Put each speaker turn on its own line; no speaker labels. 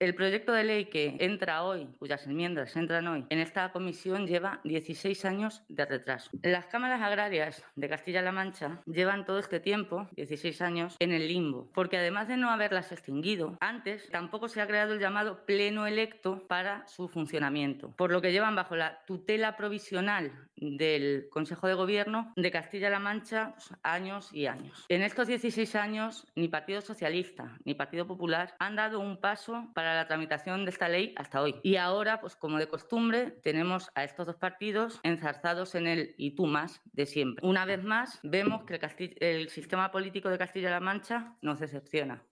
El proyecto de ley que entra hoy, cuyas enmiendas entran hoy, en esta comisión lleva 16 años de retraso. Las cámaras agrarias de Castilla-La Mancha llevan todo este tiempo, 16 años, en el limbo, porque además de no haberlas extinguido, antes tampoco se ha creado el llamado pleno electo para su funcionamiento, por lo que llevan bajo la tutela provisional del Consejo de Gobierno de Castilla-La Mancha años y años. En estos 16 años, ni Partido Socialista ni Partido Popular han dado un paso para la tramitación de esta ley hasta hoy. Y ahora, pues como de costumbre, tenemos a estos dos partidos enzarzados en el y tú más de siempre. Una vez más, vemos que el sistema político de Castilla-La Mancha nos decepciona.